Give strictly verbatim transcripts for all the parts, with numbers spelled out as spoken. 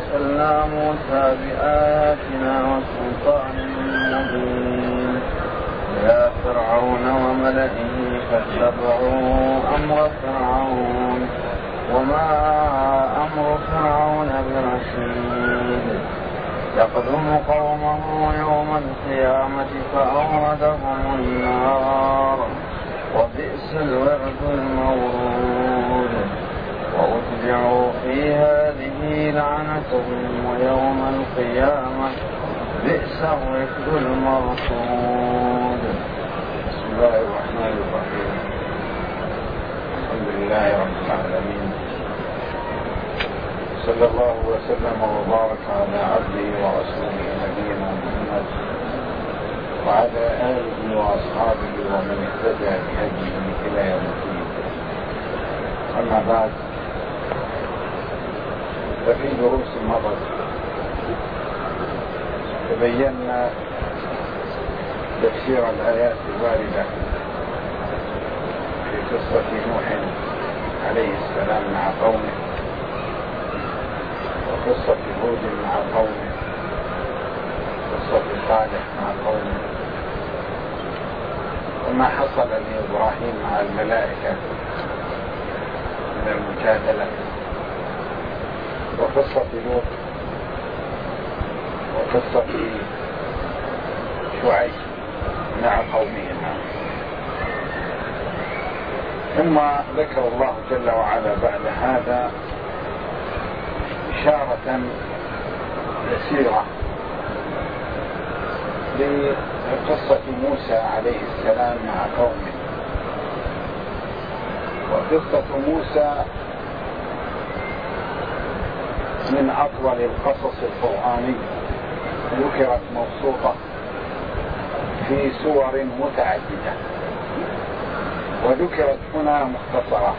أرسلنا موسى بآياتنا وسلطان مبين إلى فرعون وملئه فاتبعوا أمر فرعون وما أمر فرعون برشيد يقدم قومه يوم القيامة فأوردهم النار وبئس الورد المورود وأتبعوا في هذه لعنة ويوم القيامة بئس الرفد المرفود. بسم الله الرحمن الرحيم. الحمد لله رب العالمين، صلى الله وسلم وبارك على عبده ورسوله نبينا محمد وعلى آله وأصحابه ومن اهتدى بهديه إلى يوم الدين. أما بعد، ففي دروس مضت تبينا تفسير الآيات الواردة في قصة نوح عليه السلام مع قومه، وقصة هود مع قومه، قصة صالح مع قومه، وما حصل لإبراهيم مع الملائكة من المجادلة، وقصة لوط، وقصة شعيب مع قومهما. ثم ذكر الله جل وعلا بعد هذا إشارة يسيرة لقصة موسى عليه السلام مع قومه. وقصة موسى من أطول القصص القرآني، ذكرت مبسوطة في سور متعددة، وذكرت هنا مختصرة.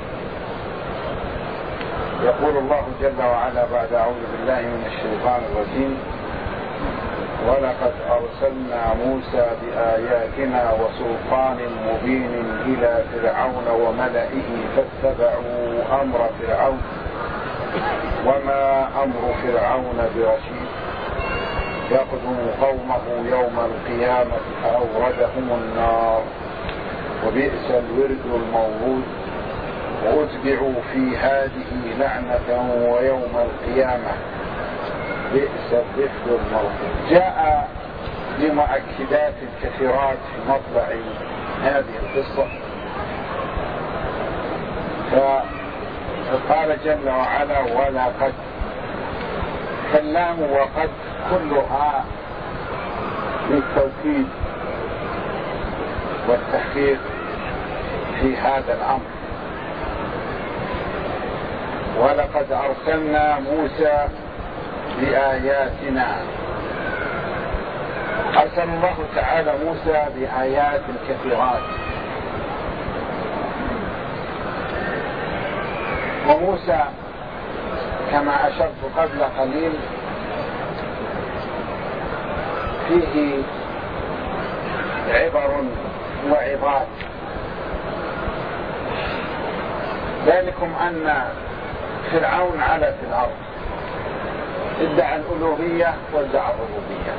يقول الله جل وعلا بعد أعوذ بالله من الشيطان الرجيم: ولقد أرسلنا موسى بآياتنا وسلطان مبين إلى فرعون وملئه فاتبعوا أمر فرعون وما أمر فرعون برشيد يقدم قومه يوم القيامة فأوردهم النار وبئس الورد المورود وأتبعوا في هذه لعنة ويوم القيامة بئس الرفد المرفود. جاء بمؤكدات كثيرات في مطلع هذه القصة، فقال جل وعلا: ولقد. كلام وقد كلها للتوكيد والتحقيق في هذا الأمر. ولقد أرسلنا موسى بآياتنا. أرسل الله تعالى موسى بآيات كثيرات، وموسى كما أشرت قبل قليل فيه عبر وعظات. ذلكم أن فرعون علا في الأرض، ادعى الألوهية وادعى الربوبية،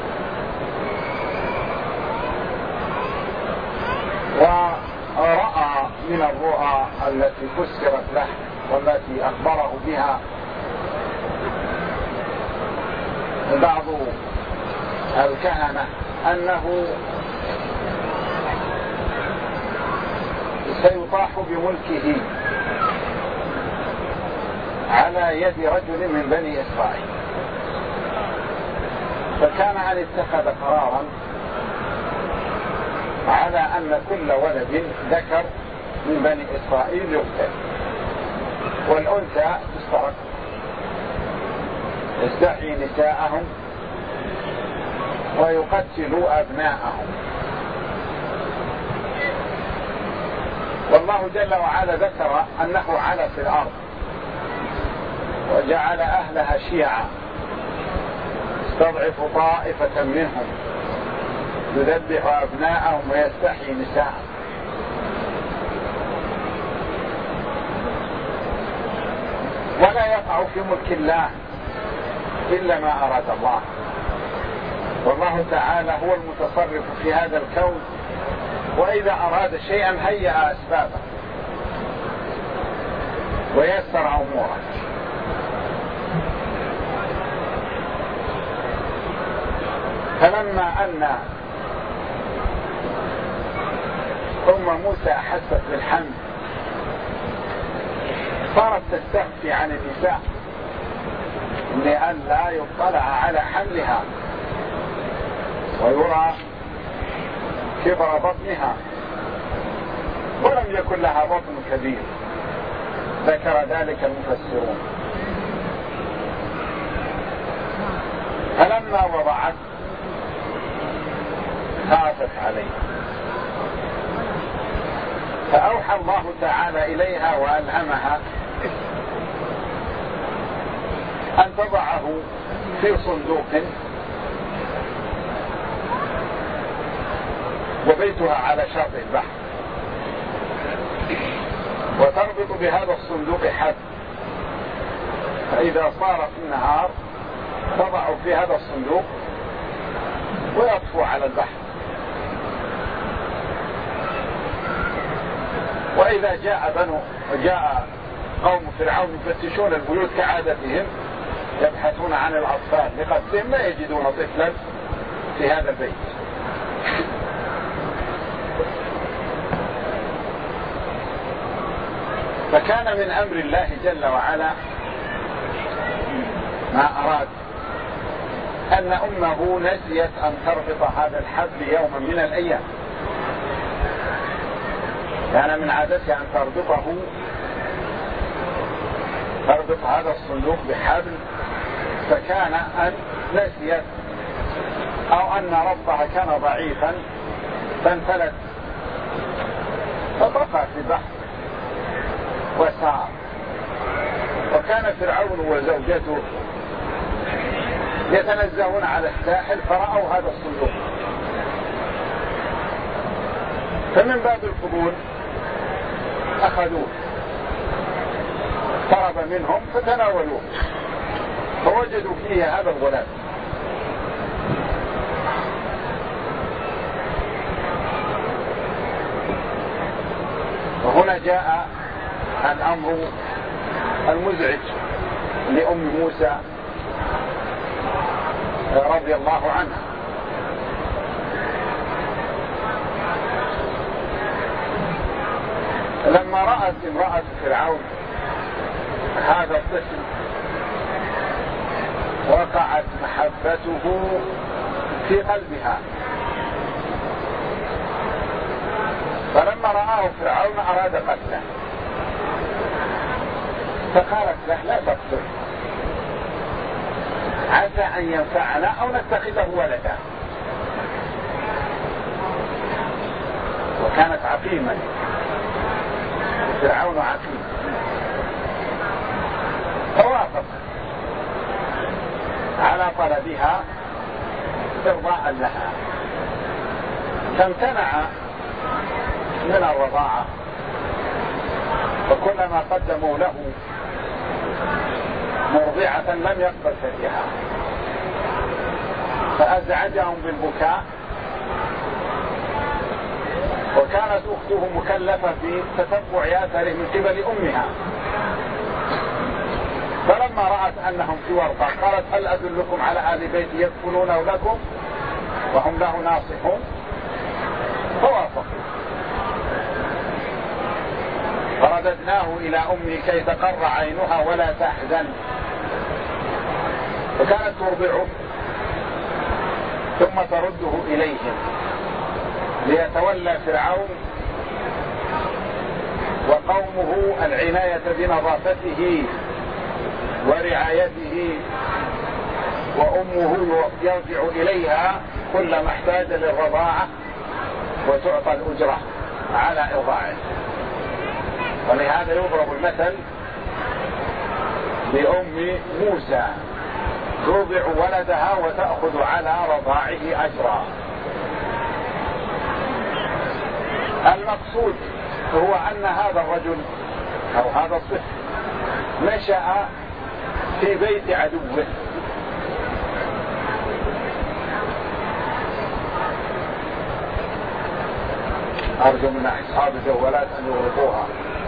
ورأى من الرؤى التي فسرت له والتي أخبره بها بعض الكهنة أنه سيطاح بملكه على يد رجل من بني إسرائيل. فكان أن اتخذ قرارا على أن كل ولد ذكر من بني إسرائيل يقتل والأنثى تسترق، يستحيي نساءهم ويقتل أبناءهم. والله جل وعلا ذكر أنه علا في الأرض وجعل أهلها شيعا يستضعف طائفة منهم يذبح أبناءهم ويستحيي نساءهم. ولا يقع في ملك الله إلا ما أراد الله، والله تعالى هو المتصرف في هذا الكون، وإذا أراد شيئا هيأ أسبابه ويسر أموره. فلما أن أم موسى أحست بالحمل صارت تستخفي عن النساء لأن لا يطلع على حملها ويرى كبر بطنها، ولم يكن لها بطن كبير، ذكر ذلك المفسرون. فلما وضعت خافت عليه، فأوحى الله تعالى إليها وألهمها أن تضعه في صندوق، وبيتها على شاطئ البحر، وتربط بهذا الصندوق حبل، فإذا صار في النهار تضع في هذا الصندوق ويطفو على البحر، وإذا جاء بنو جاء قوم فرعون يفتشون البيوت كعادتهم يبحثون عن الأطفال لقتلهم لا يجدون طفلا في هذا البيت. فكان من أمر الله جل وعلا ما أراد أن أمه نسيت أن تربط هذا الحبل يوما من الأيام، كان من عادتها أن تربطه تربط هذا الصندوق بحبل، فكان أن نسيت أو أن ربطها كان ضعيفا فانفلت فطفى في البحر وسار. وكان فرعون وزوجته يتنزهون على الساحل فرأوا هذا الصندوق، فمن باب الفضول أخذوه، اقترب منهم فتناولوه فوجدوا فيه هذا الغلام. وهنا جاء الأمر المزعج لأم موسى رضي الله عنها. لما رأت امرأة فرعون هذا الطفل وقعت محبته في قلبها، فلما رآه فرعون أراد قتله، فقالت له لا تقتل، عسى أن ينفعنا أو نتخذه ولدا. وكانت عقيما، فرعون عقيم، فوافق على طلبها إرضاء لها، فامتنع من الرضاعة، وكلما قدموا له مرضعة لم يقبل فتيها، فأزعجهم بالبكاء. وكانت أخته مكلفة في تتبع آثاره من قبل أمها، فلما رأت أنهم في ورطة قالت هل أدلكم على أهل بيت يكفلونه لكم وهم له ناصحون؟ فوافقوا. فرددناه إلى أمي كي تقر عينها ولا تحزن، فكانت ترضعه ثم ترده إليهم ليتولى فرعون وقومه العناية بنظافته ورعايته، وأمه يرجع إليها كلما احتاج للرضاعة وتعطى الأجرة على إرضاعه. ولهذا يضرب المثل بأم موسى ترضع ولدها وتأخذ على رضاعه أجرا. المقصود هو أن هذا الرجل أو هذا الطفل نشأ في بيت عدوه، أرجو من أصحاب الجوالات أن يغلقوها.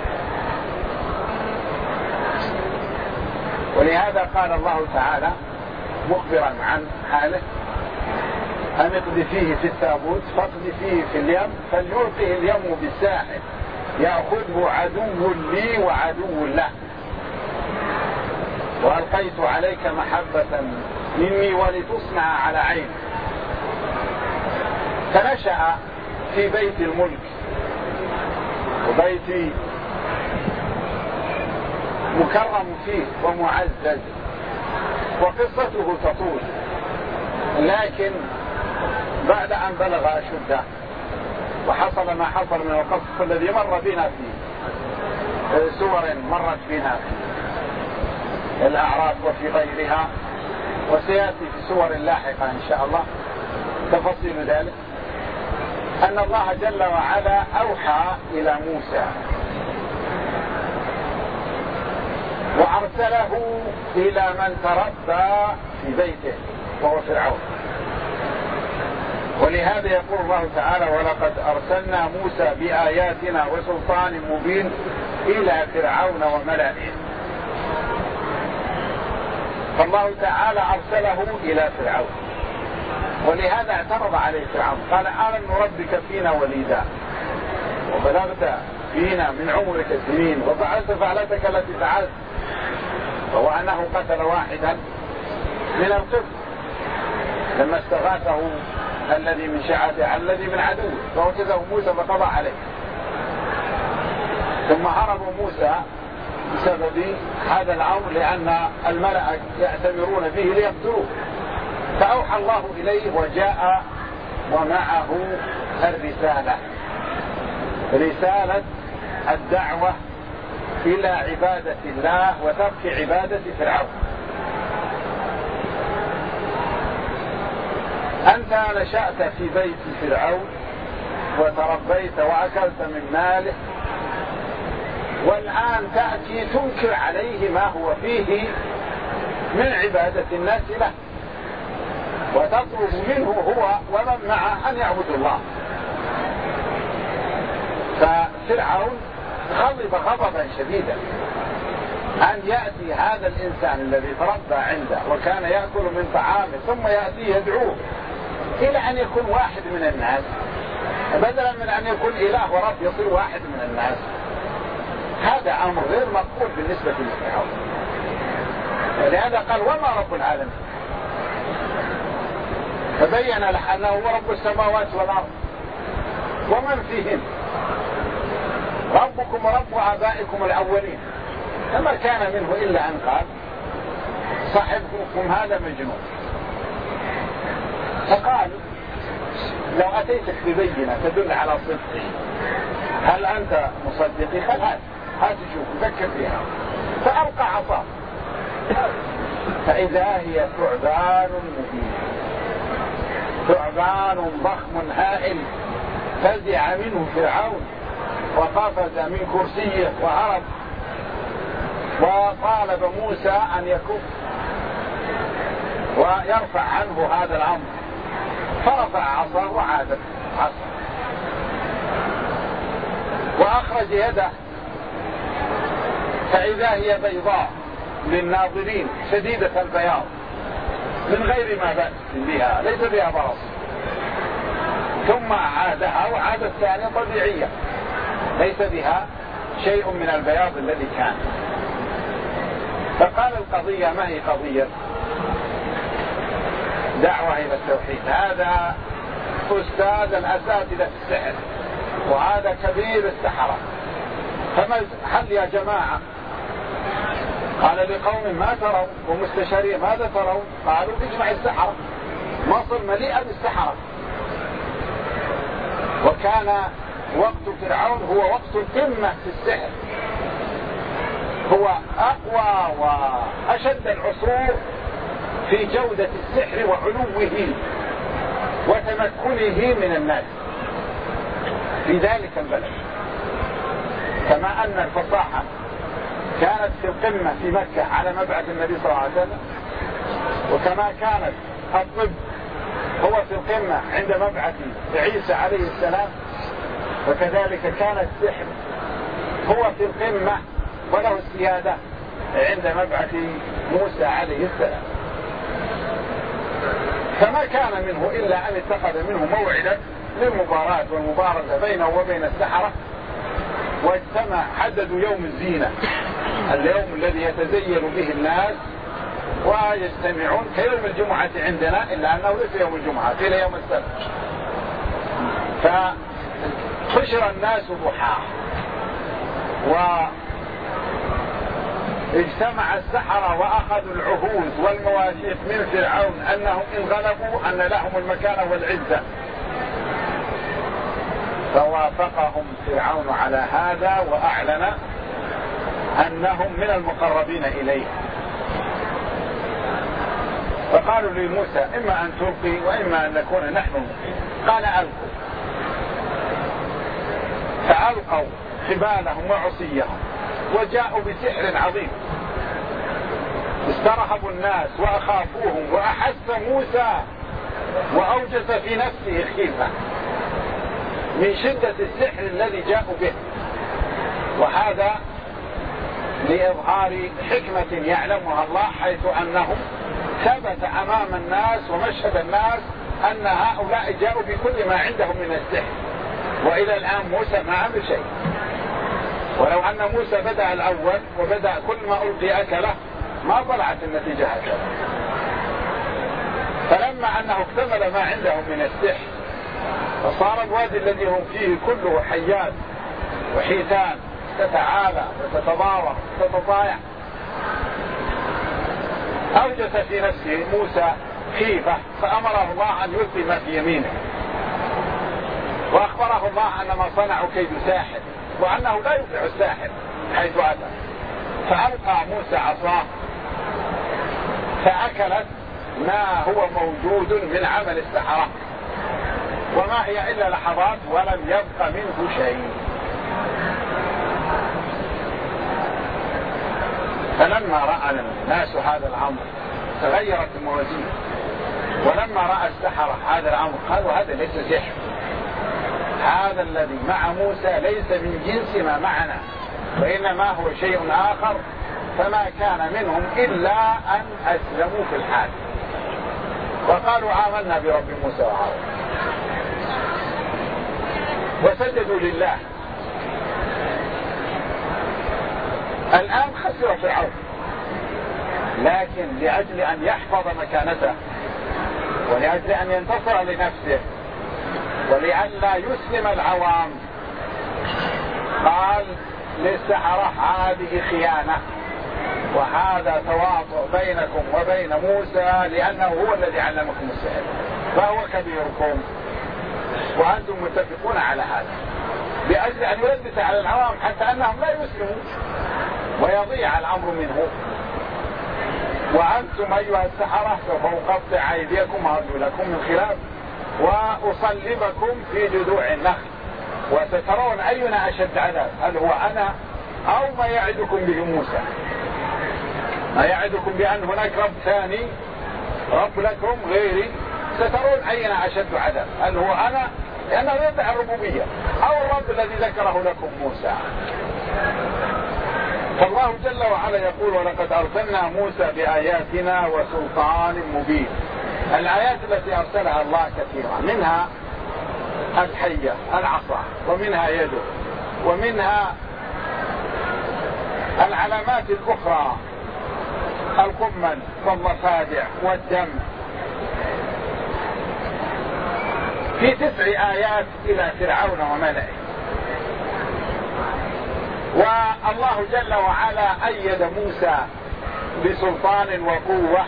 ولهذا قال الله تعالى مخبرا عن حاله: أن اقذفيه في التابوت فاقذفيه في اليم فليلقه اليم بالساحل يأخذه عدو لي وعدو له وألقيت عليك محبة مني ولتصنع على عيني. فنشأ في بيت الملك وبيت مكرم فيه ومعزز، وقصته تطول، لكن بعد أن بلغ أشده وحصل ما حصل من القصص الذي مر بنا في سور مرت بنا في الأعراف وفي غيرها، وسيأتي في سور لاحقة إن شاء الله تفاصيل ذلك، أن الله جل وعلا أوحى إلى موسى وأرسله إلى من تربى في بيته وهو فرعون. ولهذا يقول الله تعالى: ولقد أرسلنا موسى بآياتنا وسلطان مبين إلى فرعون وملئه. فالله تعالى أرسله إلى فرعون، ولهذا اعترض عليه فرعون قال: ألم نربك فينا وليدا وبلغت فينا من عمرك السنين وفعلت فعلتك التي فعلت. وهو أنه قتل واحدا من القبط لما استغاثه الذي من شيعته على الذي من عدوه فوجده موسى فقضى عليه. ثم هرب موسى بسبب هذا الأمر لأن الملأ يأتمرون به ليقتلوه، فأوحى الله إليه وجاء ومعه الرسالة، رسالة الدعوة إلى عبادة الله وترك عبادة فرعون. أنت نشأت في بيت فرعون وتربيت وأكلت من ماله، والآن تأتي تنكر عليه ما هو فيه من عبادة الناس له، وتطلب منه هو ومن معه أن يعبدوا الله. ففرعون غضب غضبا شديدا أن يأتي هذا الإنسان الذي تربى عنده وكان يأكل من طعامه ثم يأتي يدعوه إلى أن يكون واحد من الناس، بدلا من أن يكون إله ورب يصير واحد من الناس. هذا أمر غير مقبول بالنسبة لفرعون. ولهذا قال: وما رب العالمين؟ فبين له أنه هو رب السماوات والأرض ومن فيهن، ربكم ورب آبائكم الأولين. فما كان منه إلا أن قال: صاحبكم هذا مجنون. فقال: لو أتيتك ببينة تدل على صدقه هل أنت مصدقي؟ قال: هات هات شوف فكر فيها. فألقى عصاه فإذا هي ثعبان مبين، ثعبان ضخم هائل. فزع منه فرعون وقفز من كرسيه وهرب، وطالب موسى أن يكف ويرفع عنه هذا الأمر، فرفع عصاه وعادت عصا وأخرج يده فإذا هي بيضاء للناظرين شديدة البياض من غير ما بأس بها، ليس بها برص. ثم عادها وعادت ثانية طبيعية ليس بها شيء من البياض الذي كان. فقال: القضية ما هي قضية دعوة إلى التوحيد، هذا أستاذ الأساتذة في السحر وهذا كبير السحرة، فما الحل يا جماعة؟ قال لقوم: ما ترون؟ ومستشارين: ماذا ترون؟ قالوا: اجمع السحرة، مصر مليئة بالسحرة. وكان وقت فرعون هو وقت القمة في السحر، هو أقوى وأشد العصور في جودة السحر وعلوه وتمكنه من الناس في ذلك البلد. كما أن الفصاحة كانت في القمة في مكة على مبعث النبي صلى الله عليه وسلم، وكما كانت الطب هو في القمة عند مبعث عيسى عليه السلام، فكذلك كان السحر هو في القمة وله السيادة عند مبعث موسى عليه السلام. فما كان منه إلا أن اتخذ منه موعدا للمباراة والمبارزة بينه وبين السحرة، واجتمع حددوا يوم الزينة، اليوم الذي يتزين به الناس ويجتمعون كيوم الجمعة عندنا، إلا أنه ليس يوم الجمعة، إلى يوم السبت. فحشر الناس ضحى، واجتمع السحرة وأخذوا العهود والمواثيق من فرعون أنهم إن غلبوا أن لهم المكانة والعزة، فوافقهم فرعون على هذا وأعلن أنهم من المقربين إليه. فقالوا لموسى إما أن تلقي وإما أن نكون نحن الملقين. قال ألقوا، فألقوا حبالهم وعصيهم وجاءوا بسحر عظيم. استرهبوا الناس وأخافوهم، وأحس موسى وأوجس في نفسه خيفة من شدة السحر الذي جاءوا به، وهذا لإظهار حكمة يعلمها الله، حيث أنه ثبت أمام الناس ومشهد الناس أن هؤلاء جاءوا بكل ما عندهم من السحر، وإلى الآن موسى ما عمل شيء. ولو أن موسى بدأ الأول وبدأ كل ما ألقي أكله ما طلعت النتيجة هكذا. فلما أنه اكتمل ما عندهم من السحر فصار الوادي الذي هم فيه كله حيات وحيتان تتعالى وتتضارب وتتطايع. أوجس في نفسه موسى خيفة، فأمره الله أن يلقي ما في يمينه، وأخبره الله أن ما صنعوا كيد ساحر، وأنه لا يفلح الساحر حيث أتى. فألقى موسى عصاه فأكلت ما هو موجود من عمل السحرة، وما هي إلا لحظات ولم يبق منه شيء. فلما رأى الناس هذا الأمر تغيرت الموازين، ولما رأى السحرة هذا الأمر قالوا هذا ليس سحر، هذا الذي مع موسى ليس من جنس ما معنا، وإنما هو شيء آخر. فما كان منهم إلا أن أسلموا في الحال وقالوا آمنا برب موسى وهارون وسجدوا لله. الآن خسر فرعون، لكن لأجل أن يحفظ مكانته ولأجل أن ينتصر لنفسه ولئلا يسلم العوام قال للسحرة هذه خيانة، وهذا تواطؤ بينكم وبين موسى لأنه هو الذي علمكم السحر، فهو كبيركم وأنتم متفقون على هذا، لأجل أن يلبس على العوام حتى أنهم لا يسلموا ويضيع الأمر منه. وأنتم أيها السحرة سوف أقطع أيديكم وأرجلكم من خلاف وأصلبكم في جذوع النخل وسترون أينا أشد عذاب، هل هو أنا أو ما يعدكم به موسى؟ ما يعدكم بأن هناك رب ثاني، رب لكم غيري، سترون أينا أشد عذاب، هل هو أنا لأنه يدعي الربوبية أو الرب الذي ذكره لكم موسى. فالله جل وعلا يقول ولقد أرسلنا موسى بآياتنا وسلطان مبين. الآيات التي أرسلها الله كثيرة، منها الحية العصا، ومنها يده، ومنها العلامات الأخرى القمل والضفادع والدم، في تسع آيات إلى فرعون وملئه. والله جل وعلا أيد موسى بسلطان وقوة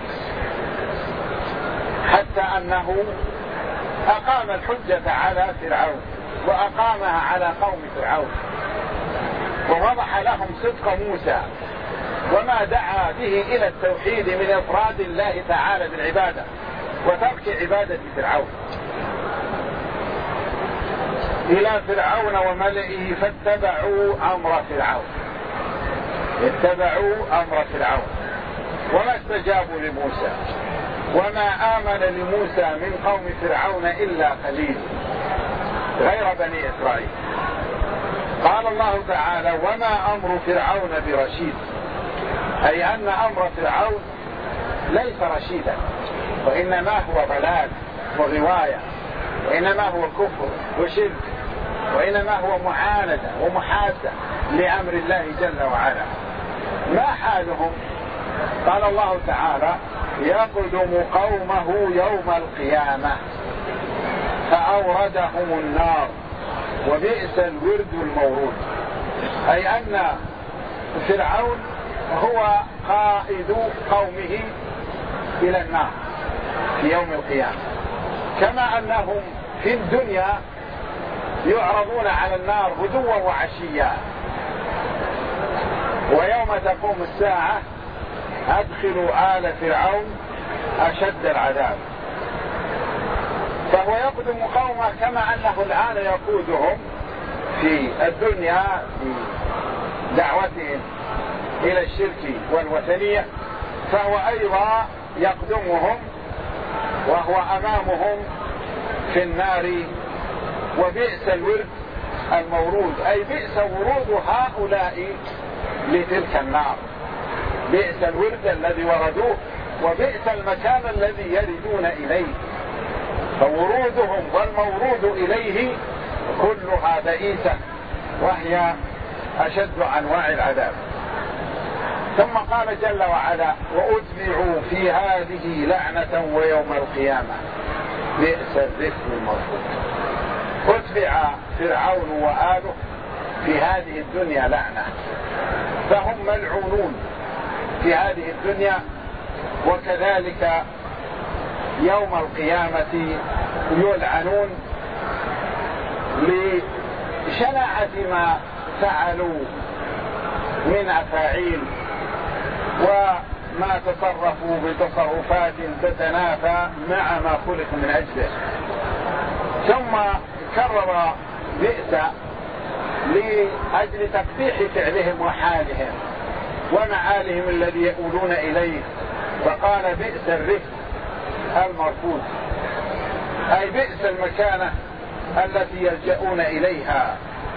حتى أنه أقام الحجة على فرعون وأقامها على قوم فرعون، ووضح لهم صدق موسى وما دعا به إلى التوحيد من إفراد الله تعالى بالعبادة وترك عبادة فرعون، إلى فرعون وملئه فاتبعوا أمر فرعون اتبعوا أمر فرعون وما استجابوا لموسى، وما آمن لموسى من قوم فرعون إلا قليل. غير بني إسرائيل. قال الله تعالى: وما أمر فرعون برشيد، أي أن أمر فرعون ليس رشيدا، وإنما هو ضلال وغواية، وإنما هو كفر وشرك، وإنما هو معاندة ومحادة لأمر الله جل وعلا. ما حالهم؟ قال الله تعالى: يقدم قومه يوم القيامة فأوردهم النار وبئس الورد المورود. أي أن فرعون هو قائد قومه إلى النار في يوم القيامة، كما أنهم في الدنيا يعرضون على النار غدوا وعشيا، ويوم تقوم الساعة أدخلوا آل فرعون أشد العذاب. فهو يقدم قومه كما أنه الآن يقودهم في الدنيا بدعوتهم إلى الشرك والوثنية، فهو أيضا يقدمهم وهو أمامهم في النار. وبئس الورد المورود، أي بئس ورود هؤلاء لتلك النار، بئس الورد الذي وردوه وبئس المكان الذي يردون إليه. فورودهم والمورود إليه كلها بئيسة، وهي أشد أنواع العذاب. ثم قال جل وعلا: وأتبعوا في هذه لعنة ويوم القيامة بئس الرفد المرفوض. أتبع فرعون وآله في هذه الدنيا لعنة، فهم ملعونون في هذه الدنيا، وكذلك يوم القيامة يلعنون لشناعة ما فعلوا من أفاعيل وما تصرفوا بتصرفات تتنافى مع ما خلق من أجله. ثم كرر بئس لأجل تقبيح فعلهم وحالهم ومعالهم الذي يؤولون إليه، فقال: بئس الرفد المرفوض، أي بئس المكانة التي يلجؤون إليها،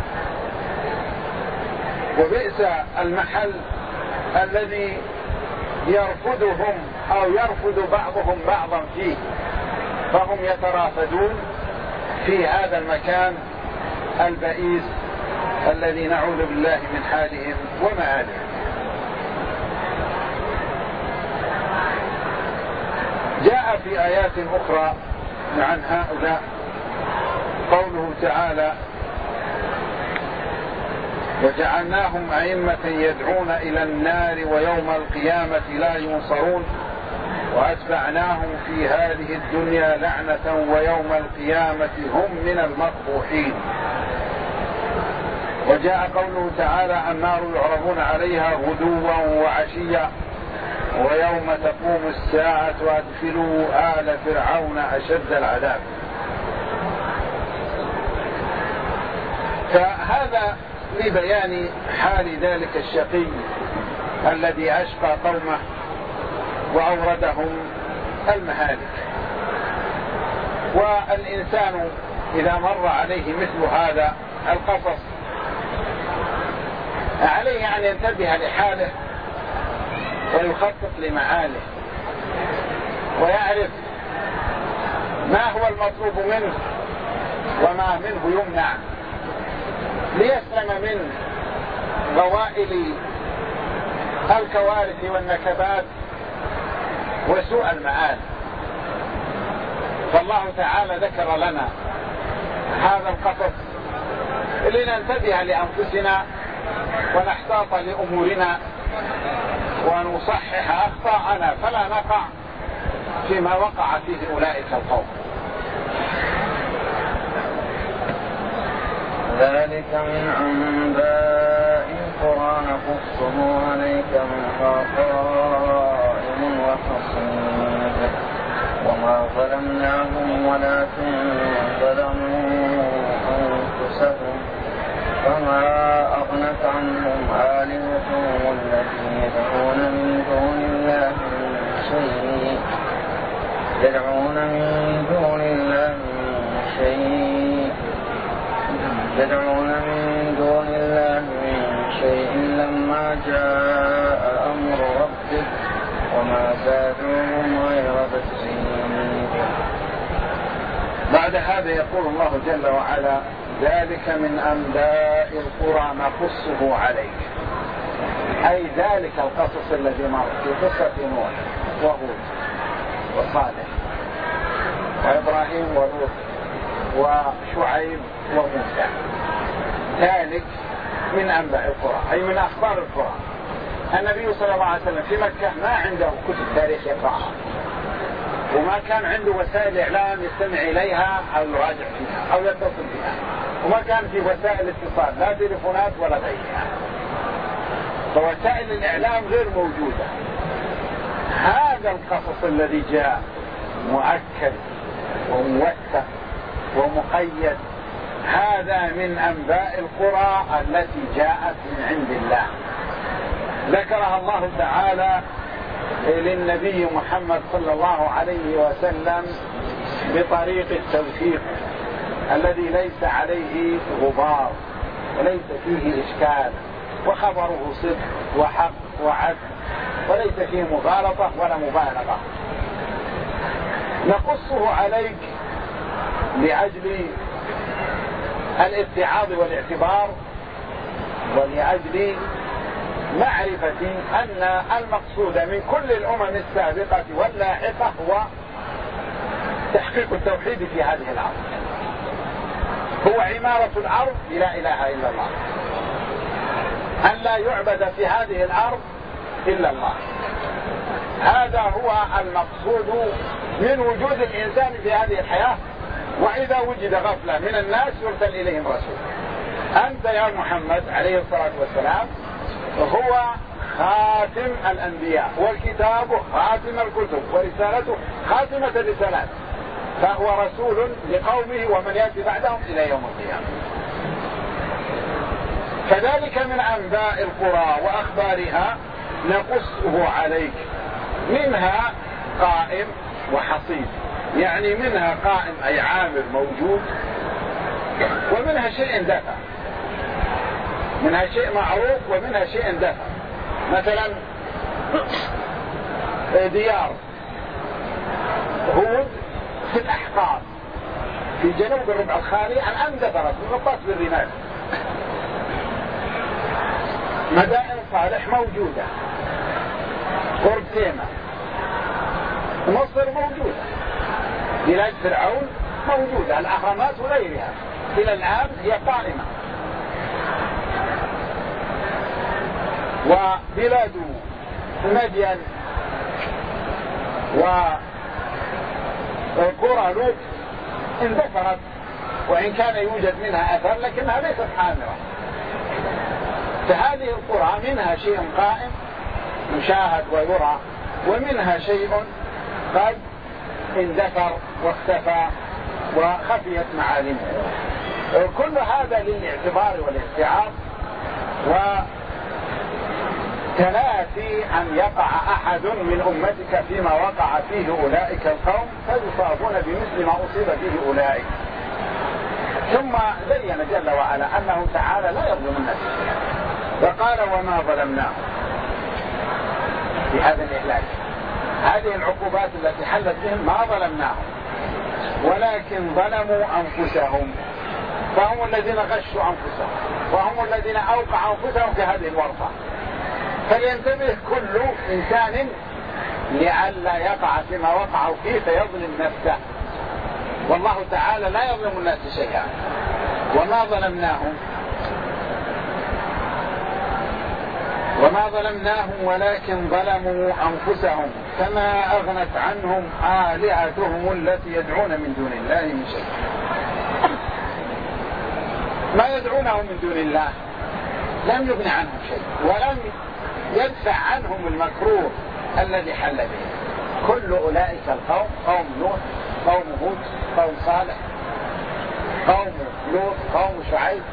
وبئس المحل الذي يرفضهم أو يرفض بعضهم بعضا فيه، فهم يترافدون في هذا المكان البئيس الذي نعوذ بالله من حالهم ومآلهم. جاء في آيات أخرى عن هؤلاء قوله تعالى: وجعلناهم أئمة يدعون إلى النار ويوم القيامة لا ينصرون وأتبعناهم في هذه الدنيا لعنة ويوم القيامة هم من المقبوحين. وجاء قوله تعالى: النار يعرضون عليها غدوا وعشيا ويوم تقوم الساعة وأدخلوا آل فرعون أشد العذاب. فهذا لبيان حال ذلك الشقي الذي أشقى قومه وأوردهم المهالك. والإنسان إذا مر عليه مثل هذا القصص عليه أن ينتبه لحاله ويخطط لمعاله ويعرف ما هو المطلوب منه وما منه يمنع، ليسلم من غوائل الكوارث والنكبات وسوء المآل. فالله تعالى ذكر لنا هذا القصص لننتبه لأنفسنا ونحتاط لأمورنا ونصحح أخطاءنا فلا نقع فيما وقع فيه أولئك القوم. ذلك من أنباء القرى نقصه عليك منها قائم وحصيد وما ظلمناهم ولكن ظلموا أنفسهم فما أغنت عنهم آلهتهم التي يدعون من دون الله من شيء يدعون من دون الله من شيء تدعون من دون الله من شيء لما جاء أمر ربك وما زادوهم غير تسليم. بعد هذا يقول الله جل وعلا: ذلك من أنباء القرى نقصه عليك، أي ذلك القصص الذي مر في قصة نوح وهود وصالح وإبراهيم ولوط وشعيب وموسى، ذلك من أنباء القرى أي من أخبار القرى. النبي صلى الله عليه وسلم في مكة ما عنده كتب تاريخ يقرأها، وما كان عنده وسائل إعلام يستمع إليها أو يراجع فيها أو يتصل بها، وما كان في وسائل اتصال لا تليفونات ولا غيرها، فوسائل الإعلام غير موجودة. هذا القصص الذي جاء مؤكد وموثق ومقيد، هذا من أنباء القرى التي جاءت من عند الله، ذكرها الله تعالى للنبي محمد صلى الله عليه وسلم بطريق التوثيق الذي ليس عليه غبار وليس فيه إشكال، وخبره صدق وحق وعدل، وليس فيه مغالطة ولا مبالغة. نقصه عليك لأجل الاتعاظ والاعتبار، ولأجل معرفة أن المقصود من كل الأمم السابقة واللاحقة هو تحقيق التوحيد في هذه الأرض، هو عمارة الأرض لا إله إلا الله، أن لا يعبد في هذه الأرض إلا الله. هذا هو المقصود من وجود الإنسان في هذه الحياة. وإذا وجد غفلة من الناس يرسل إليهم رسول. أنت يا محمد عليه الصلاة والسلام هو خاتم الأنبياء، والكتاب خاتم الكتب، ورسالته خاتمة الرسالات، فهو رسول لقومه ومن يأتي بعدهم إلى يوم القيامة. فذلك من أنباء القرى وأخبارها نقصه عليك، منها قائم وحصيد، يعني منها قائم أي عامل موجود، ومنها شيء دفع، منها شيء معروف ومنها شيء دفع. مثلا ديار هود في الأحقاف في جنوب الربع الخالي عن أندثرت مغطاة بالرمال. مدائن صالح موجودة، قرب تيمة، مصر موجودة، بلاد فرعون موجودة، الأهرامات وغيرها إلى الآن هي قائمة. وبلاد مدين وقرى لوط اندثرت، وإن كان يوجد منها أثر لكنها ليست حامرة. فهذه القرى منها شيء قائم يشاهد ويرى، ومنها شيء قد اندثر واختفى وخفيت معالمه. كل هذا للاعتبار والاستيعاب وتنافي أن يقع أحد من أمتك فيما وقع فيه أولئك القوم فيصابون بمثل ما أصيب فيه أولئك. ثم بين جل وعلا أنه تعالى لا يظلم الناس، وقال: وما ظلمناهم. في هذا الإهلاك، هذه العقوبات التي حلت بهم ما ظلمناهم، ولكن ظلموا أنفسهم، فهم الذين غشوا أنفسهم، وهم الذين أوقعوا أنفسهم في هذه الورطة. فلينتبه كل إنسان لئلا يقع فيما وقعوا فيه فيظلم نفسه، والله تعالى لا يظلم الناس شيئا. وما ظلمناهم وما ظلمناهم ولكن ظلموا أنفسهم، فما أغنت عنهم آلهتهم التي يدعون من دون الله من شيء. ما يدعونه من دون الله لم يغن عنهم شيء، ولم يدفع عنهم المكروه الذي حل به. كل أولئك القوم، قوم نوح، قوم هود، قوم صالح، قوم لوط، قوم شعيب،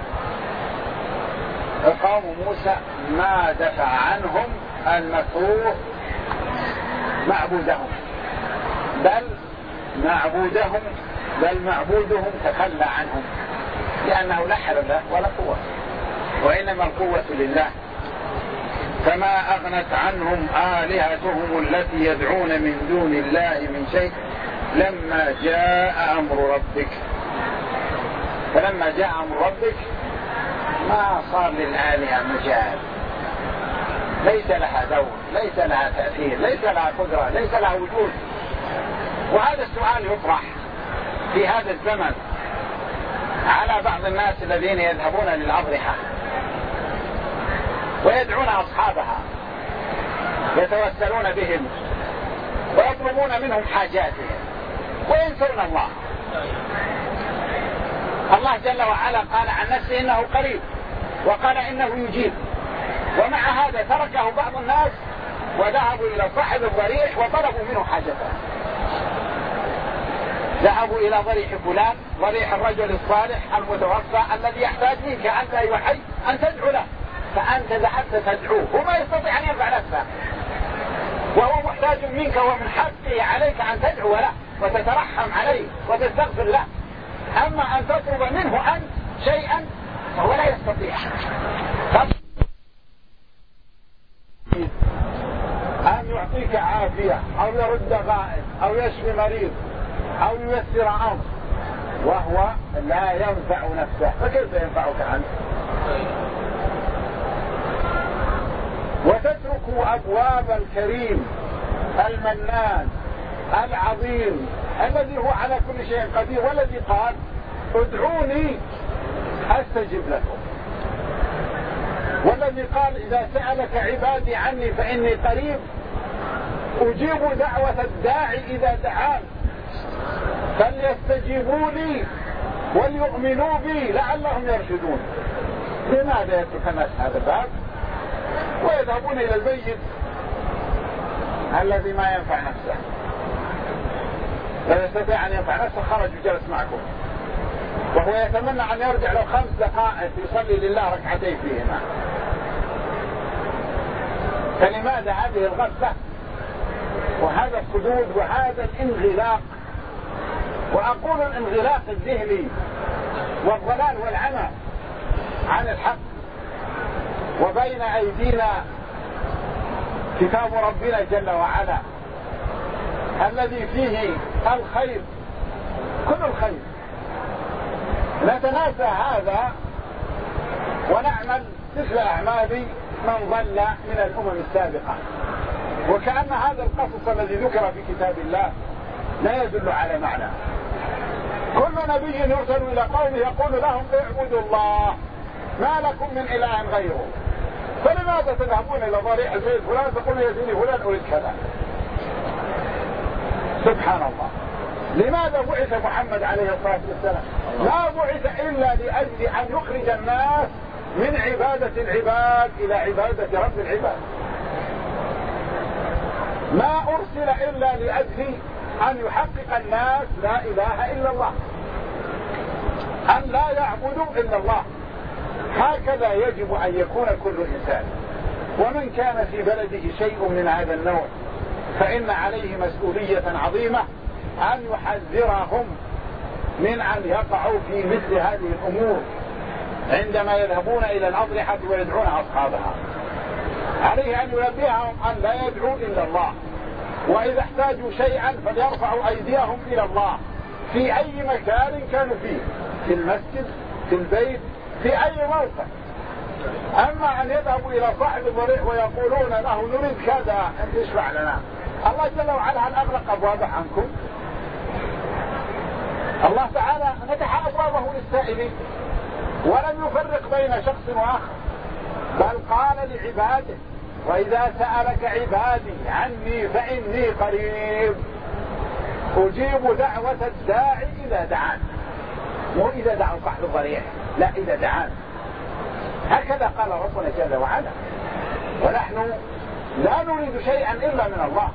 قوم موسى، ما دفع عنهم المكروه معبودهم، بل معبودهم بل معبودهم تخلى عنهم، لأنه لا حول له ولا قوة، وإنما القوة لله. فما أغنت عنهم آلهتهم التي يدعون من دون الله من شيء لما جاء أمر ربك. فلما جاء أمر ربك ما صار للآلهة مجال، ليس لها دور، ليس لها تأثير، ليس لها قدرة، ليس لها وجود. وهذا السؤال يطرح في هذا الزمن على بعض الناس الذين يذهبون للأضرحة ويدعون أصحابها، يتوسلون بهم ويطلبون منهم حاجاتهم وينسون الله. الله جل وعلا قال عن نفسه إنه قريب، وقال إنه يجيب، ومع هذا تركه بعض الناس وذهبوا إلى صاحب الضريح وطلبوا منه حاجته. ذهبوا إلى ضريح فلان، ضريح الرجل الصالح المتوفى الذي يحتاج منك أنت أيها الحي أن تدعو له، فأنت ذهبت تدعوه وما يستطيع أن ينفع نفسه، وهو محتاج منك ومن حقه عليك أن تدعو له وتترحم عليه وتستغفر له. أما أن تطلب منه أنت شيئا فهو لا يستطيع. أن يعطيك عافية أو يرد غائب أو يشفي مريض أو ييسر أمر وهو لا ينفع نفسه، فكيف ينفعك أنت؟ وتترك أبواب الكريم المنان العظيم الذي هو على كل شيء قدير، والذي قال ادعوني أستجب لكم، والذي قال إذا سألك عبادي عني فإني قريب أجيب دعوة الداعي إذا دعان فليستجيبوا لي وليؤمنوا بي لعلهم يرشدون. لماذا يترك الناس هذا الباب ويذهبون إلى البيت الذي ما ينفع نفسه؟ لا يستطيع أن ينفع نفسه، خرج وجلس معكم وهو يتمنى أن يرجع له خمس دقائق يصلي لله ركعتين فيهما. فلماذا هذه الغفلة وهذا الصدود وهذا الانغلاق؟ وأقول الانغلاق الذهني والضلال والعمى عن الحق. وبين أيدينا كتاب ربنا جل وعلا الذي فيه الخير، كل الخير. نتناسى هذا ونعمل مثل أعمال من ضل من الأمم السابقة، وكأن هذا القصص الذي ذكر في كتاب الله لا يدل على معنى. كل نبي يرسل إلى قومه يقول لهم اعبدوا الله ما لكم من إله غيره، فلماذا تذهبون إلى ضريح سيد فلان تقول يا سيدي فلان أريد كذا؟ سبحان الله. لماذا بعث محمد عليه الصلاة والسلام؟ لا بعث إلا لأجل أن يخرج الناس من عبادة العباد إلى عبادة رب العباد. ما أرسل إلا لأجل أن يحقق الناس لا إله إلا الله، أن لا يعبدوا إلا الله. هكذا يجب أن يكون كل إنسان. ومن كان في بلده شيء من هذا النوع فإن عليه مسؤولية عظيمة أن يحذرهم من أن يقعوا في مثل هذه الأمور عندما يذهبون إلى الأضرحة ويدعون أصحابها. عليه أن ينبههم أن لا يدعوا إلا الله، وإذا احتاجوا شيئا فليرفعوا أيديهم إلى الله في أي مكان كانوا فيه، في المسجد، في البيت، في أي موقع. أما أن يذهبوا إلى صاحب الضريح ويقولون له نريد كذا أن تشفع لنا، الله جل وعلا هل أغلق أبوابه عنكم؟ الله تعالى فتح أبوابه للسائلين ولم يفرق بين شخص وآخر، بل قال لعباده وإذا سألك عبادي عني فإني قريب أجيب دعوة الداعي إذا دعان. مو إذا دعوا صاحب الضريح، لا، إذا دعان. هكذا قال ربنا جل وعلا. ونحن لا نريد شيئا إلا من الله،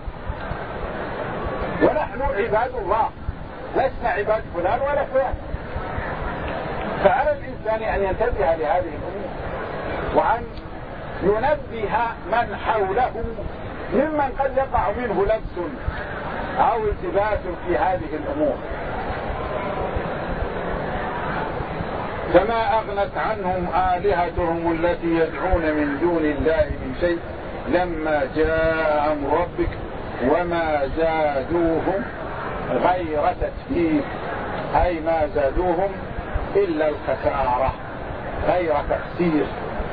ونحن عباد الله، لسنا عباد فلان ولا فلان. فعلى الإنسان أن ينتبه لهذه الأمور وأن ينبه من حوله ممن قد يقع منه لبس أو التباس في هذه الأمور. فما أغنت عنهم آلهتهم التي يدعون من دون الله من شيء لما جاء أمر ربك وما زادوهم غير تتبيب، أي ما زادوهم إلا الخسارة غير تخسير.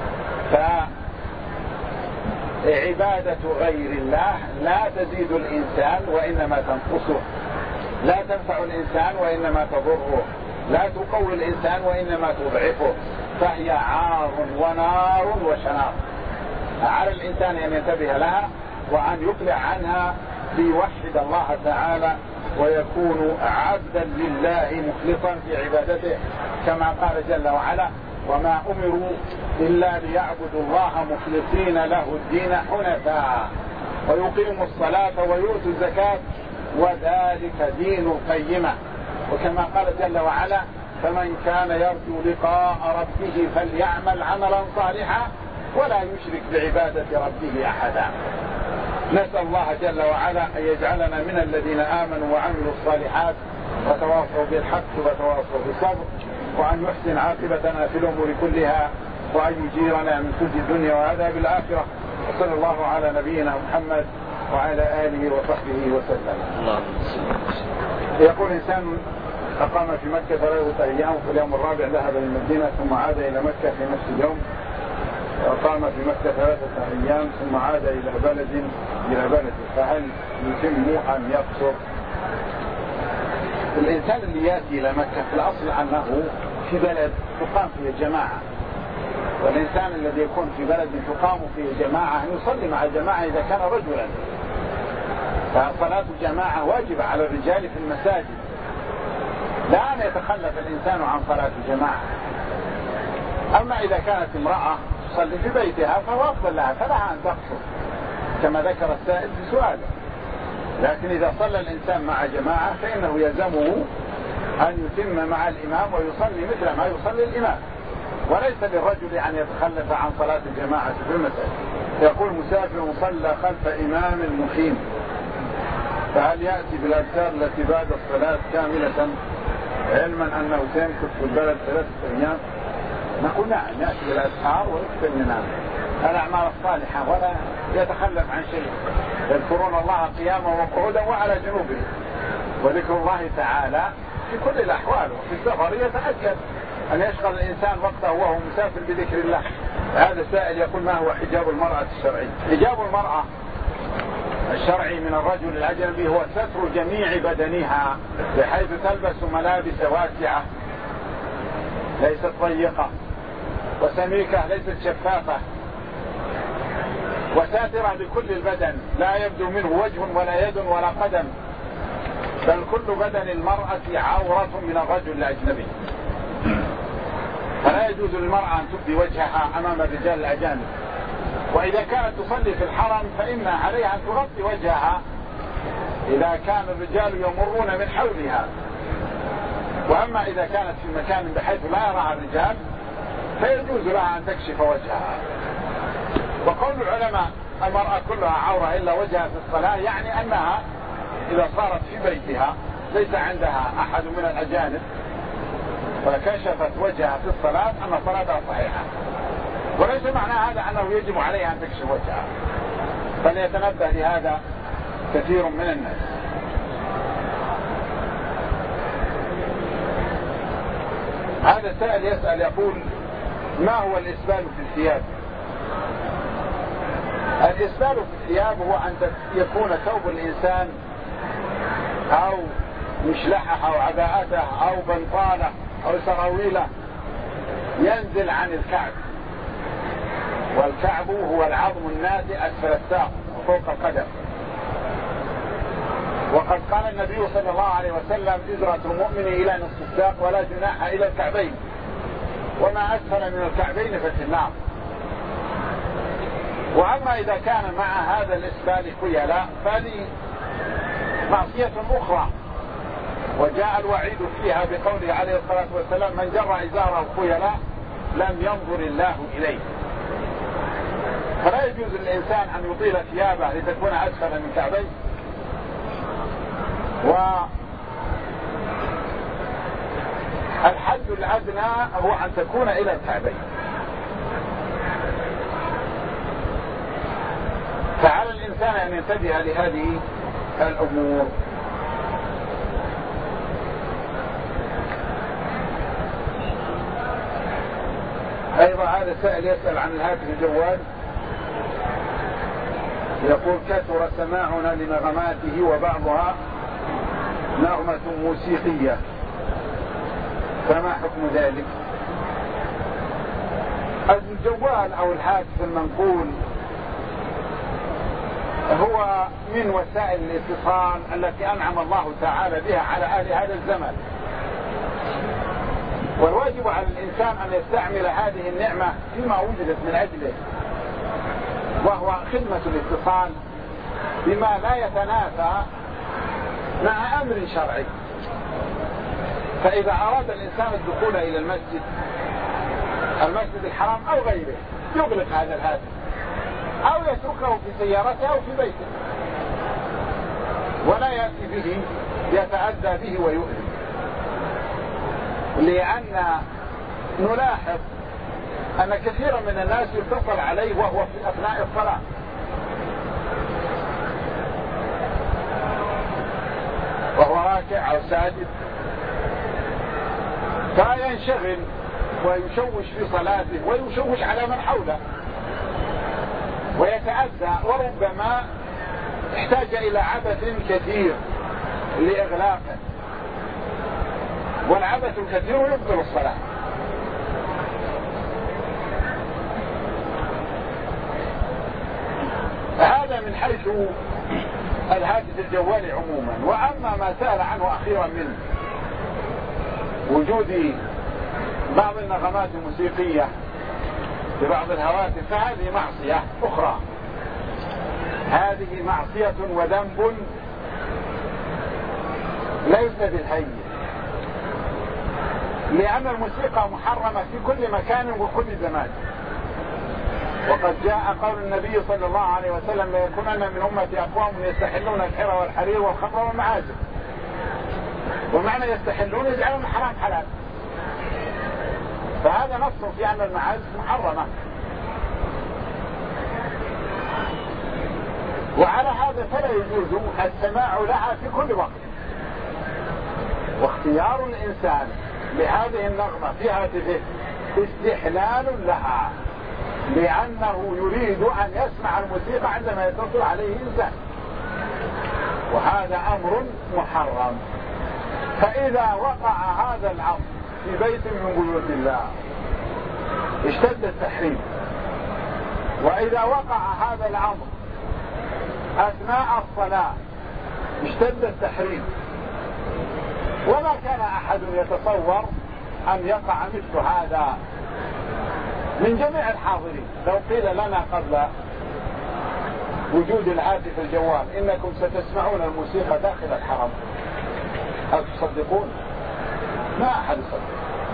فعبادة غير الله لا تزيد الإنسان وإنما تنقصه، لا تنفع الإنسان وإنما تضره، لا تقوي الإنسان وإنما تضعفه، فهي عار ونار وشنار. على الإنسان أن ينتبه لها وأن يقلع عنها ليوحد الله تعالى ويكون عبدا لله مخلصا في عبادته، كما قال جل وعلا: وما أمروا إلا ليعبدوا الله مخلصين له الدين حنفاء ويقيموا الصلاة ويؤتوا الزكاة وذلك دين القيمة. وكما قال جل وعلا: فمن كان يرجو لقاء ربه فليعمل عملا صالحا ولا يشرك بعبادة ربه أحدا. نسأل الله جل وعلا أن يجعلنا من الذين آمنوا وعملوا الصالحات وتواصوا بالحق وتواصوا بالصبر، وأن يحسن عاقبتنا في الأمور كلها، وأن يجيرنا من خزي الدنيا وعذاب الآخرة. وصلى الله على نبينا محمد وعلى آله وصحبه وسلم. يقول إنسان أقام في مكة ثلاثة أيام، في اليوم الرابع ذهب للمدينة ثم عاد إلى مكة في نفس اليوم، وأقام في مكة ثلاثة أيام ثم عاد إلى بلد إلى بلد، فهل يتم أم يقصر؟ الإنسان اللي يأتي إلى مكة في الأصل أنه في بلد تقام فيه جماعة، والإنسان الذي يكون في بلد تقام فيه جماعة يصلي مع الجماعة إذا كان رجلا، فصلاة الجماعة واجبة على الرجال في المساجد، لا أن يتخلف الإنسان عن صلاة الجماعة. أما إذا كانت امرأة تصلي في بيتها فهو أفضل لها، فلها أن تقصر كما ذكر السائل في سؤاله. لكن إذا صلى الإنسان مع جماعة فإنه يلزمه أن يتم مع الإمام ويصلي مثل ما يصلي الإمام، وليس للرجل أن يتخلف عن صلاة الجماعة في المساجد. يقول: مسافر صلى خلف إمام مقيم، فهل يأتي بالأذكار التي بعد الصلاة كاملة علما أنه سيمكث في البلد ثلاثة أيام؟ نقول: نعم، يأتي بالأذكار ويكفي ينام الأعمال الصالحة ولا يتخلف عن شيء. يذكرون الله قياما وقعودا وعلى جنوبهم، وذكر الله تعالى في كل الأحوال. وفي السفر يتأكد أن يشغل الإنسان وقته وهو مسافر بذكر الله. هذا السائل يقول: ما هو حجاب المرأة الشرعي؟ حجاب المرأة الشرعي من الرجل الأجنبي هو ستر جميع بدنها، بحيث تلبس ملابس واسعة ليست ضيقة، وسميكة ليست شفافة، وساترة بكل البدن، لا يبدو منه وجه ولا يد ولا قدم، بل كل بدن المرأة عورة من الرجل الأجنبي. فلا يجوز للمرأة أن تبدي وجهها أمام الرجال الأجانب. وإذا كانت تصلي في الحرم فإن عليها أن تغطي وجهها إذا كان الرجال يمرون من حولها. وأما إذا كانت في مكان بحيث لا يراها الرجال فيجوز لها أن تكشف وجهها. وقول العلماء المرأة كلها عورة إلا وجهها في الصلاة يعني أنها إذا صارت في بيتها ليس عندها أحد من الأجانب فكشفت وجهها في الصلاة أن صلاتها صحيحة، وليس معنى هذا أنه يجب عليها أن تكشف وجهها، فليتنبه لهذا كثير من الناس. هذا سائل يسأل يقول: ما هو الإسبال في الثياب؟ الإسبال في الثياب هو أن يكون ثوب الإنسان أو مشلحه أو عباءته أو بنطاله أو سراويله ينزل عن الكعب، والكعب هو العظم الناتئ أسفل الساق وفوق القدم. وقد قال النبي صلى الله عليه وسلم: إزرة المؤمن إلى نصف الساق ولا جناح إلى الكعبين، وما أسفل من الكعبين ففي النار. وأما إذا كان مع هذا الإسبال خيلاء فهذه معصية أخرى، وجاء الوعيد فيها بقوله عليه الصلاة والسلام: من جر إزاره خيلاء لم ينظر الله إليه. فلا يجوز للإنسان أن يطيل ثيابه لتكون أسفل من كعبيه. والحد الأدنى هو أن تكون إلى الكعبين. فعلى الإنسان أن ينتبه لهذه الأمور. أيضا هذا سائل يسأل عن الهاتف الجوال، يقول كثر سماعنا لنغماته وبعضها نغمة موسيقية، فما حكم ذلك؟ الجوال أو الهاتف المنقول هو من وسائل الاتصال التي أنعم الله تعالى بها على أهل هذا الزمن، والواجب على الإنسان أن يستعمل هذه النعمة فيما وجدت من أجله، وهو خدمة الاتصال بما لا يتنافى مع أمر شرعي. فإذا أراد الإنسان الدخول إلى المسجد المسجد الحرام أو غيره يغلق هذا الهاتف أو يتركه في سيارته أو في بيته ولا يأتي به يتأذى به ويؤذي، لأن نلاحظ أن كثيرا من الناس يتصل عليه وهو في أثناء الصلاة، وهو راكع أو ساجد، فينشغل ويشوش في صلاته ويشوش على من حوله ويتأذى، وربما احتاج إلى عبث كثير لإغلاقه، والعبث الكثير يبطل الصلاة. هذا من حيث الهاتف الجوالي عموما. وأما ما سأل عنه أخيرا من وجود بعض النغمات الموسيقية ببعض الهواتف فهذه معصية أخرى، هذه معصية وذنب ليس بالهين، لأن الموسيقى محرمة في كل مكان وكل زمان. وقد جاء قول النبي صلى الله عليه وسلم ليكونن من أمتي أقوام يستحلون الحر والحرير والخمر والمعازف، ومعنى يستحلون يجعلون حرام حلال، فهذا نص في أن المعازف محرمة. وعلى هذا فلا يجوز السماع لها في كل وقت، واختيار الإنسان لهذه النغمة في هاتفه استحلال لها، لأنه يريد أن يسمع الموسيقى عندما يتصل عليه إنسان، وهذا أمر محرم. فإذا وقع هذا الأمر في بيت من بيوت الله اشتد التحريم، وإذا وقع هذا الأمر أثناء الصلاة اشتد التحريم. وما كان أحد يتصور أن يقع مثل هذا من جميع الحاضرين. لو قيل لنا قبل وجود الهاتف الجوال إنكم ستسمعون الموسيقى داخل الحرم، هل تصدقون؟ ما أحد يصدق.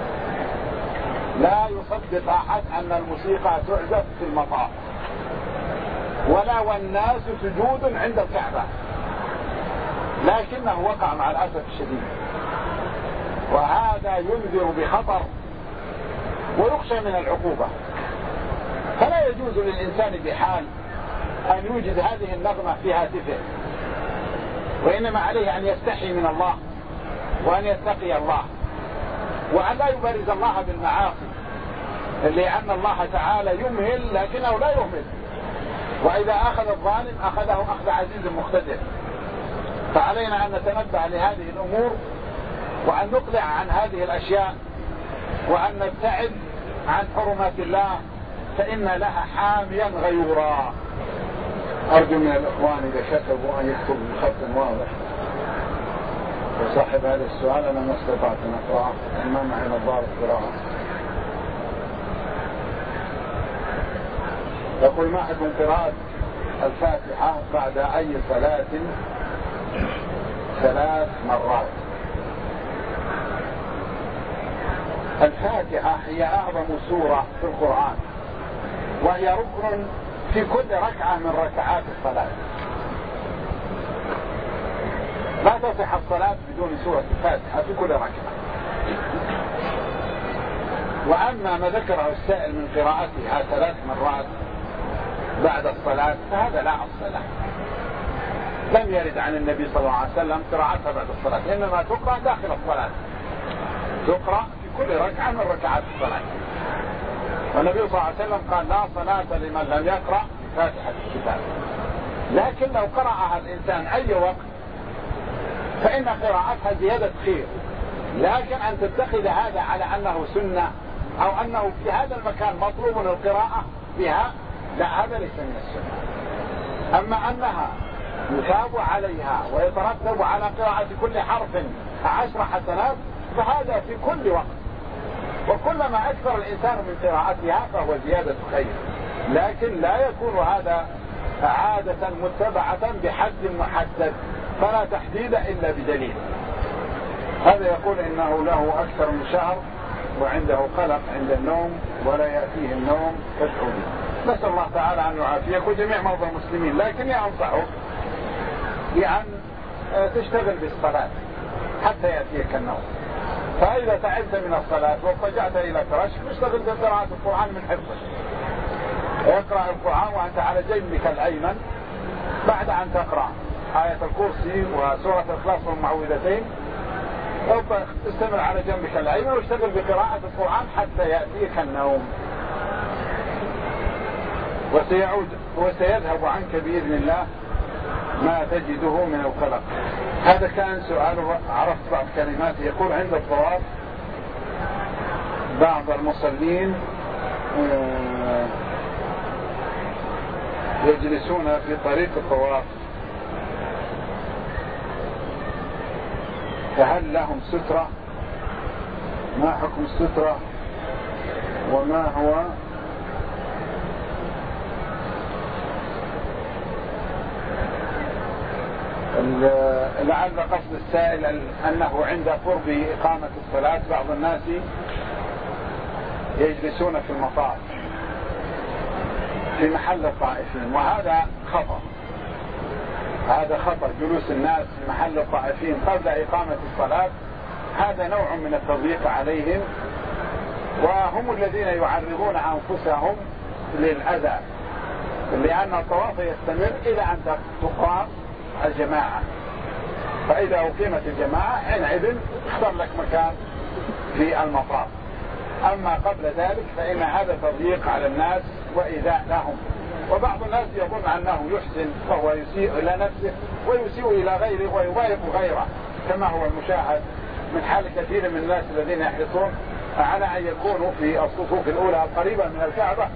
لا يصدق أحد أن الموسيقى تعزف في المطار، ولا والناس سجود عند الكعبة، لكنه وقع مع الأسف الشديد، وهذا ينذر بخطر ويخشى من العقوبة. فلا يجوز للإنسان بحال أن يوجد هذه النغمة في هاتفه، وإنما عليه أن يستحي من الله وأن يتقي الله وأن لا يبارز الله بالمعاصي، لأن الله تعالى يمهل لكنه لا يهمل، وإذا أخذ الظالم أخذه أخذ عزيز مقتدر. فعلينا أن نتنبه لهذه الأمور وأن نقلع عن هذه الأشياء وأن نبتعد عن حرمات الله، فإن لها حاميا غيورا. أرجو من الإخوان إذا كتبوا أن يكتبوا بخط واضح. وصاحب هذا السؤال أنا ما استطعت أن أقرأه، ما معي نظارة قراءة. يقول ما حكم قراءة الفاتحة بعد أي صلاة ثلاث مرات؟ الفاتحة هي أعظم سورة في القرآن، وهي ركن في كل ركعة من ركعات الصلاة. لا تصح الصلاة بدون سورة الفاتحة في كل ركعة. وأما ما ذكره السائل من قراءتها ثلاث مرات بعد الصلاة فهذا لا أصل له، لم يرد عن النبي صلى الله عليه وسلم قراءتها بعد الصلاة، إنما تقرأ داخل الصلاة، تقرأ في كل ركعة من ركعات الصلاة. والنبي صلى الله عليه وسلم قال لا صلاة لمن لم يقرأ فاتحة الكتاب. لكن لو قرأها الإنسان أي وقت فإن قراءتها زيادة خير، لكن أن تتخذ هذا على أنه سنة أو أنه في هذا المكان مطلوب القراءة بها، لا، هذا ليس من السنة. أما أنها يثاب عليها ويترتب على قراءة كل حرف عشر حسنات فهذا في كل وقت، وكلما أكثر الإنسان من قراءتها فهو زيادة خير، لكن لا يكون هذا عادة متبعة بحد محدد، فلا تحديد إلا بدليل. هذا يقول إنه له أكثر من شهر وعنده قلق عند النوم ولا يأتيه النوم كالحلم. نسأل الله تعالى أن يعافيك وجميع مرضى المسلمين، لكن أنصحك بأن تشتغل بالصلاة حتى يأتيك النوم. فإذا تعبت من الصلاة واضطجعت إلى فراشك اشتغل بقراءة القرآن من حفظك. اقرأ القرآن وأنت على جنبك الأيمن بعد أن تقرأ آية الكرسي وسورة الإخلاص والمعوذتين، استمر على جنبك الأيمن واشتغل بقراءة القرآن حتى يأتيك النوم، وسيعود وسيذهب عنك بإذن الله ما تجده من القلق. هذا كان سؤاله، عرفت بعض كلماته. يقول عند الطواف بعض المصلين يجلسون في طريق الطواف، فهل لهم سترة؟ ما حكم السترة وما هو لعل قصد السائل أنه عند قرب إقامة الصلاة بعض الناس يجلسون في المطار في محل الطائفين، وهذا خطأ. هذا خطأ، جلوس الناس في محل الطائفين قبل إقامة الصلاة هذا نوع من التضييق عليهم، وهم الذين يعرضون أنفسهم للأذى، لأن الطواف يستمر إلى أن تقام الجماعة، فإذا أقيمت الجماعة حينئذ اختار لك مكان في المطار. أما قبل ذلك فإن هذا تضييق على الناس وإيذاء لهم، وبعض الناس يظن أنه يحسن فهو يسيء إلى نفسه ويسيء إلى غيره ويضايق غيره، كما هو المشاهد من حال كثير من الناس الذين يحرصون على أن يكونوا في الصفوف الأولى القريبة من الكعبة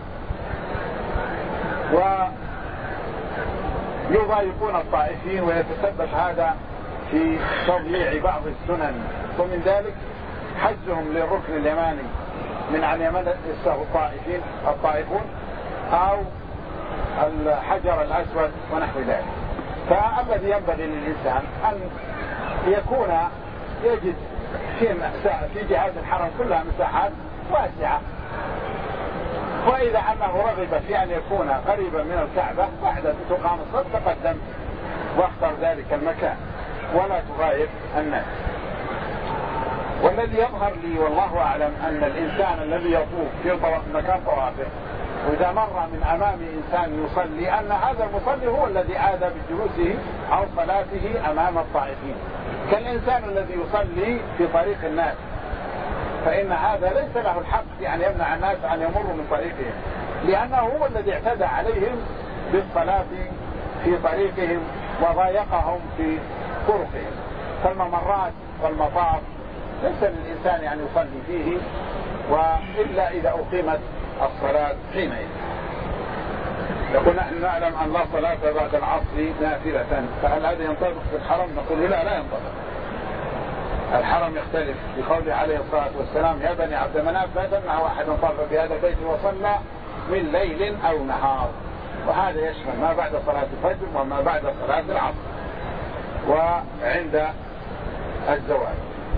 ويضايقون الطائفين، ويتسبب هذا في تضييع بعض السنن، ومن ذلك حجهم للركن اليماني من عن يمن الطائفين الطائفون أو الحجر الأسود ونحو ذلك. فالذي ينبغي للإنسان أن يكون يجد في في جهات الحرم كلها مساحات واسعة، وإذا أنه رغب في أن يكون قريبا من الكعبة بعد تقام الصلاة تقدم واختر ذلك المكان ولا تضايق الناس. والذي يظهر لي والله أعلم أن الإنسان الذي يطوف في مكان طوافه وإذا مر من أمام إنسان يصلي أن هذا المصلي هو الذي عاد بجلوسه أو صلاته أمام الطائفين، كالإنسان الذي يصلي في طريق الناس، فإن هذا ليس له الحق في أن يمنع الناس أن يمروا من طريقهم، لأنه هو الذي اعتدى عليهم بالصلاة في طريقهم وضايقهم في طرقهم. فالممرات والمطاف ليس للإنسان أن يصلي فيه وإلا إذا أقيمت الصلاة حينئذ. يقول نحن نعلم أن لا صلاة بعد العصر نافلة، فهل هذا ينطبق في الحرم؟ نقول لا لا ينطبق. الحرم يختلف بقوله عليه الصلاة والسلام يا بني عبد مناف لا تمنع أحد طاف بهذا البيت وصلى من ليل أو نهار، وهذا يشمل ما بعد صلاة الفجر وما بعد صلاة العصر وعند الزوال.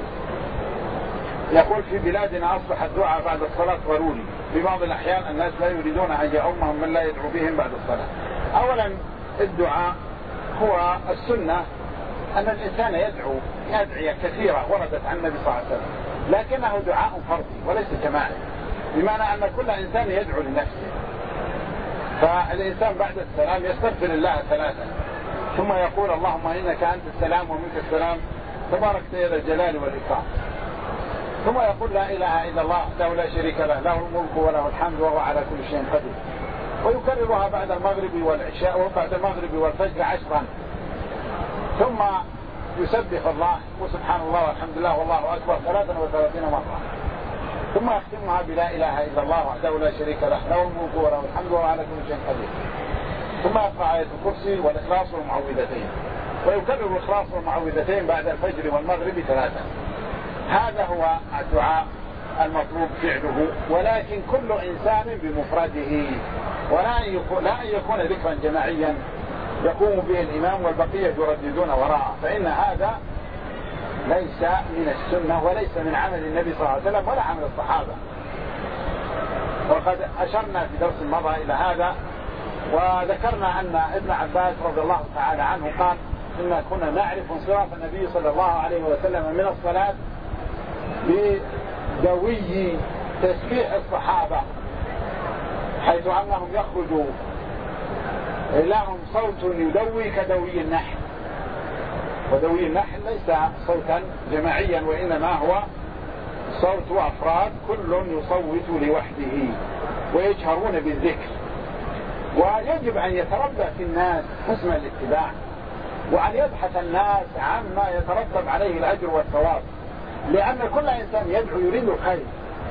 يقول في بلادنا أصبح الدعاء بعد الصلاة ضروري، في بعض الأحيان الناس لا يريدون أن يؤمهم من لا يدعو بهم بعد الصلاة. أولا الدعاء هو السنة أن الإنسان يدعو أدعية كثيرة وردت عن النبي صلى الله عليه وسلم، لكنه دعاء فردي وليس جماعي. بمعنى أن كل إنسان يدعو لنفسه. فالإنسان بعد السلام يستغفر الله ثلاثا، ثم يقول اللهم إنك أنت السلام ومنك السلام تبارك يا ذا الجلال والإكرام، ثم يقول لا إله إلا الله وحده لا شريك له، له الملك وله الحمد وهو على كل شيء قدير، ويكررها بعد المغرب والعشاء وبعد المغرب والفجر عشرا، ثم يسبح الله وسبحان الله والحمد لله والله أكبر ثلاثا وثلاثين مرة، ثم يختمها بلا إله إلا الله وحده لا شريك له، له الملك وله الحمد وهو على كل شيء قدير، ثم يقرأ آية الكرسي والإخلاص والمعوذتين، ويكرر الإخلاص والمعوذتين بعد الفجر والمغرب ثلاثا. هذا هو الدعاء المطلوب فعله، ولكن كل إنسان بمفرده، ولا لا أن يكون ذكرا جماعيا يقوم به الإمام والبقية يرددون وراءه، فإن هذا ليس من السنة وليس من عمل النبي صلى الله عليه وسلم ولا عمل الصحابة. وقد أشرنا في درس مضى إلى هذا، وذكرنا أن ابن عباس رضي الله تعالى عنه قال إن كنا نعرف انصراف النبي صلى الله عليه وسلم من الصلاة بدوي تسبيح الصحابة، حيث أنهم يخرجوا لهم صوت يدوي كدوي النحل، ودوي النحل ليس صوتا جماعيا وإنما هو صوت أفراد كل يصوت لوحده ويجهرون بالذكر. ويجب أن يتربى في الناس حسن الاتباع، وأن يبحث الناس عما يترتب عليه الأجر والثواب، لأن كل إنسان يدعو يريد الخير،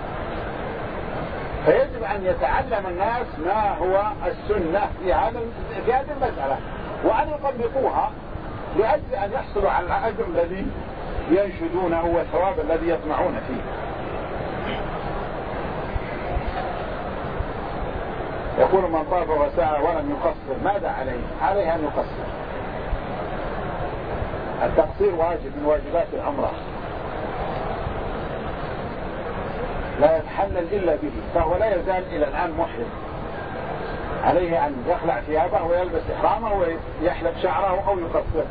فيجب أن يتعلم الناس ما هو السنة في هذا في هذه المسألة، وأن يطبقوها لأجل أن يحصلوا على الأجر الذي ينشدونه والثواب الذي يطمعون فيه. يقول من طاف وسعى ولم يقصر ماذا عليه؟ عليه أن يقصر. التقصير واجب من واجبات العمرة، لا يتحلل إلا به، فهو لا يزال إلى الآن محرم، عليه أن يخلع ثيابه ويلبس إحرامه ويحلق شعره أو يقصر.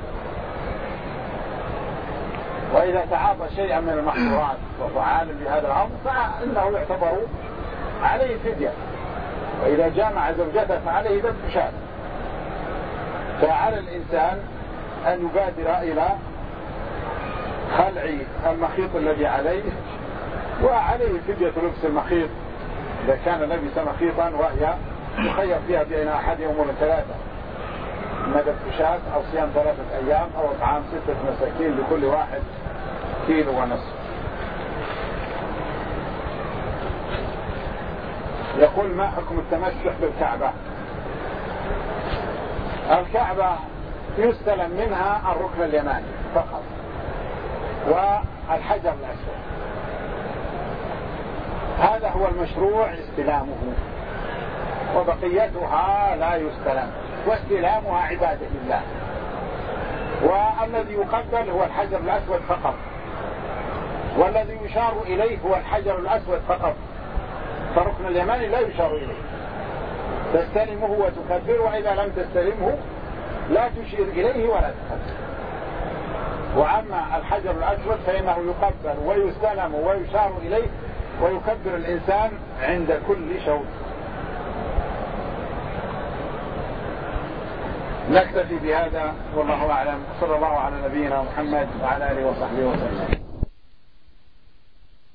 وإذا تعاطى شيئا من المحظورات وهو عالم بهذا الأمر فإنه يعتبر عليه فدية، وإذا جامع زوجته فعليه ذبح شاة. فعلى الإنسان أن يبادر إلى خلع المخيط الذي عليه، وعليه فدية لبس المخيط إذا كان لبس مخيطا، وهي يخير فيها بين أحد أمور ثلاثة: ذبح شاة أو صيام ثلاثة أيام أو إطعام ستة مساكين لكل واحد كيلو ونصف. يقول ما حكم التمسح بالكعبة؟ الكعبة يستلم منها الركن اليماني فقط والحجر الأسود، هذا هو المشروع استلامه، وبقيتها لا يستلم، واستلامها عبادة لله. والذي يقبل هو الحجر الأسود فقط، والذي يشار إليه هو الحجر الأسود فقط، فركن اليماني لا يشار إليه، تستلمه وتكبر، وإذا لم تستلمه لا تشير إليه ولا تكبر. وأما الحجر الأسود فإنه يقبل ويستلم ويشار إليه ويكبر الإنسان عند كل شوط. نكتفي بهذا والله أعلم، صلى الله على نبينا محمد وعلى آله وصحبه وسلم.